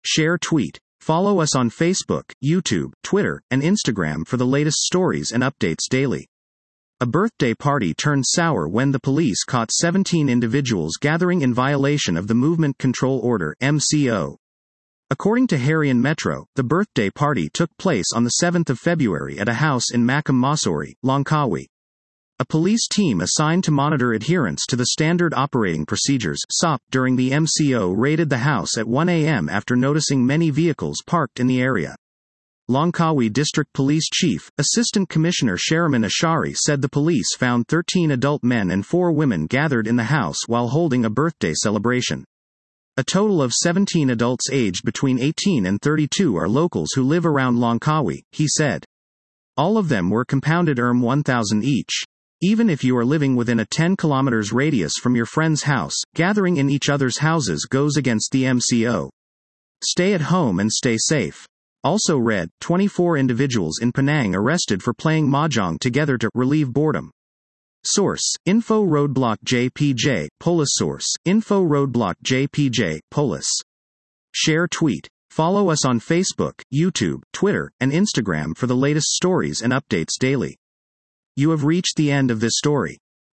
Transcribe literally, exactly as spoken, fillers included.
Share tweet. Follow us on Facebook, YouTube, Twitter, and Instagram for the latest stories and updates daily. A birthday party turned sour when the police caught seventeen individuals gathering in violation of the Movement Control Order (M C O). According to Harian Metro, the birthday party took place on the seventh of February at a house in Makam Masuri, Langkawi. A police team assigned to monitor adherence to the Standard Operating Procedures (S O P) during the M C O raided the house at one a m after noticing many vehicles parked in the area. Langkawi District Police Chief, Assistant Commissioner Sheriman Ashari said the police found thirteen adult men and four women gathered in the house while holding a birthday celebration. A total of seventeen adults aged between eighteen and thirty-two are locals who live around Langkawi, he said. All of them were compounded E R M one thousand each. Even if you are living within a ten kilometers radius from your friend's house, gathering in each other's houses goes against the M C O. Stay at home and stay safe. Also read, twenty-four individuals in Penang arrested for playing mahjong together to relieve boredom. Source, Info Roadblock J P J, Polis. Source, Info Roadblock J P J, Polis. Share tweet. Follow us on Facebook, YouTube, Twitter, and Instagram for the latest stories and updates daily. You have reached the end of this story.